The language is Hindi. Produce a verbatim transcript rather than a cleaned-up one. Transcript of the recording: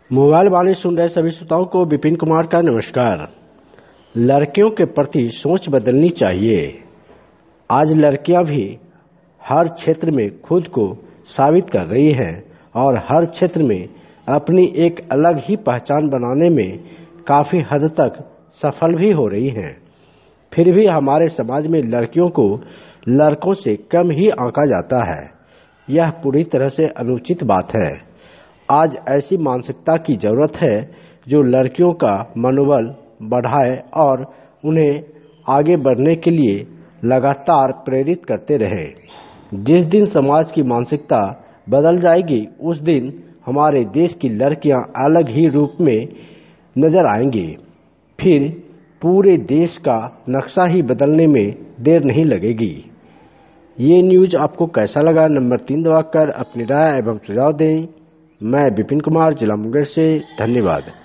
मोबाइल वाणी सुन रहे सभी श्रोताओं को विपिन कुमार का नमस्कार। लड़कियों के प्रति सोच बदलनी चाहिए। आज लड़कियां भी हर क्षेत्र में खुद को साबित कर रही हैं और हर क्षेत्र में अपनी एक अलग ही पहचान बनाने में काफी हद तक सफल भी हो रही हैं। फिर भी हमारे समाज में लड़कियों को लड़कों से कम ही आंका जाता है। यह पूरी तरह से अनुचित बात है। आज ऐसी मानसिकता की जरूरत है जो लड़कियों का मनोबल बढ़ाए और उन्हें आगे बढ़ने के लिए लगातार प्रेरित करते रहे। जिस दिन समाज की मानसिकता बदल जाएगी उस दिन हमारे देश की लड़कियां अलग ही रूप में नजर आएंगी। फिर पूरे देश का नक्शा ही बदलने में देर नहीं लगेगी। ये न्यूज आपको कैसा लगा? नंबर तीन दबाकर अपनी राय एवं सुझाव दें। मैं विपिन कुमार, जिला मुंगेर से। धन्यवाद।